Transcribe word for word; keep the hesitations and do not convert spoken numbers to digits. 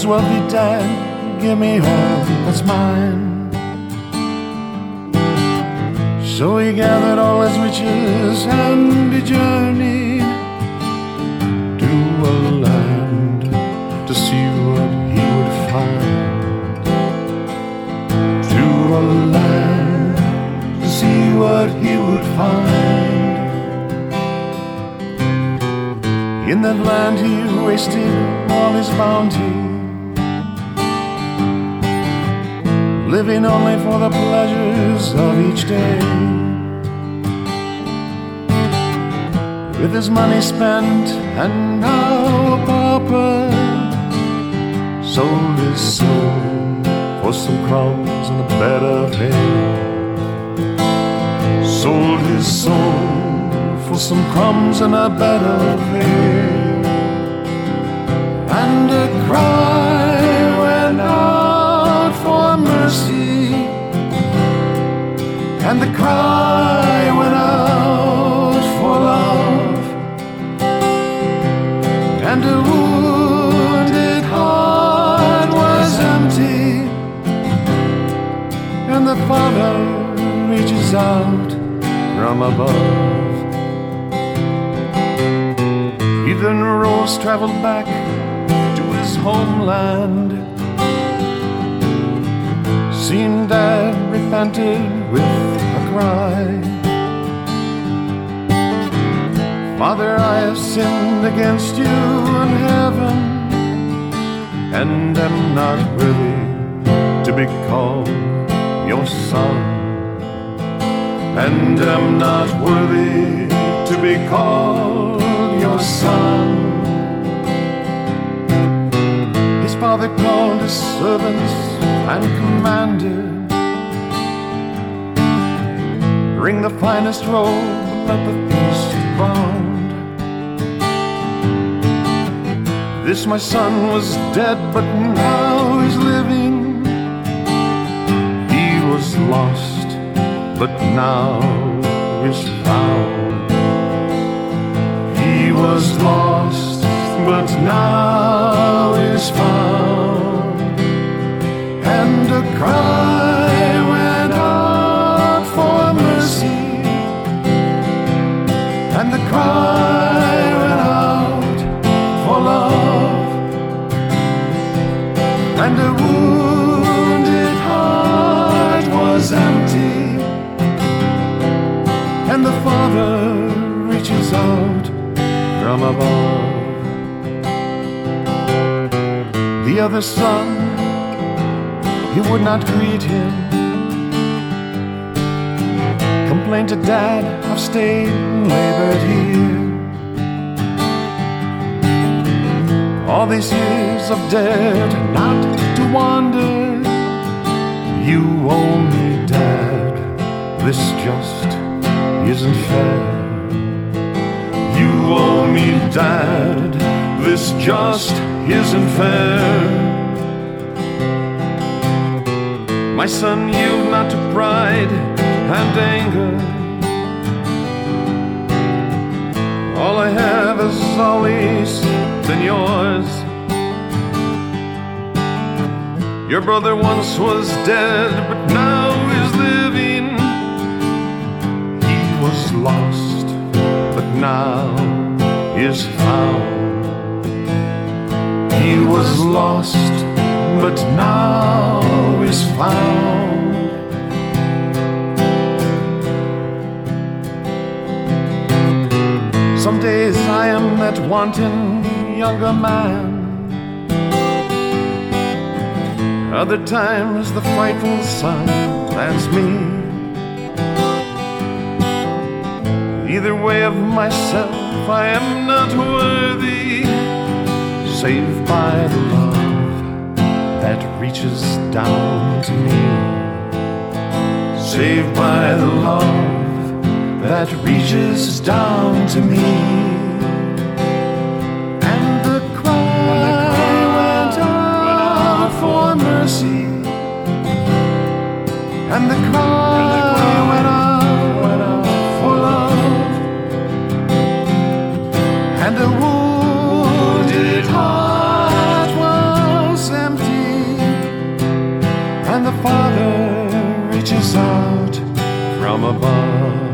his wealthy dad, give me all that's mine. So he gathered all his riches and he journeyed to a land to see what he would find. To a land to see what he would find. In that land he wasted all his bounty, living only for the pleasures of each day. With his money spent and now a pauper, sold his soul for some crumbs and a bed of hay. Sold his soul for some crumbs and a bed of hay. And a cry went out for mercy, and the cry went out for love, and a wounded heart was empty, and the Father reaches out from above. He then rose, traveled back to his homeland, seen Dad, repented with a cry. Father, I have sinned against you and heaven, and am not worthy to be called your son, and am not worthy to be called your son. His father called his servants and commanded, bring the finest robe, let the feast abound. This my son was dead, but now he's living. He was lost, but now is found. He was lost, but now is found. And a cry went out for mercy, and the cry went out for love, and a wounded heart was empty, and the Father reaches out from above. The other son, he would not greet him, complained to Dad, I've stayed and labored here. All these years I've dared not to wander. You owe me, Dad, this just isn't fair. You owe me, Dad, this just isn't fair. My son, yield not to pride and anger. All I have has always been yours. Your brother once was dead, but now is living. He was lost, but now is found. He was lost, but now is found. Some days I am that wanton younger man, other times the frightful son, that's me. Either way of myself I am not worthy, save by the love that reaches down to me. Saved by the love that reaches down to me. And the cry went out for mercy, and the cry went out for love, and a wounded heart was Father reaches out from above.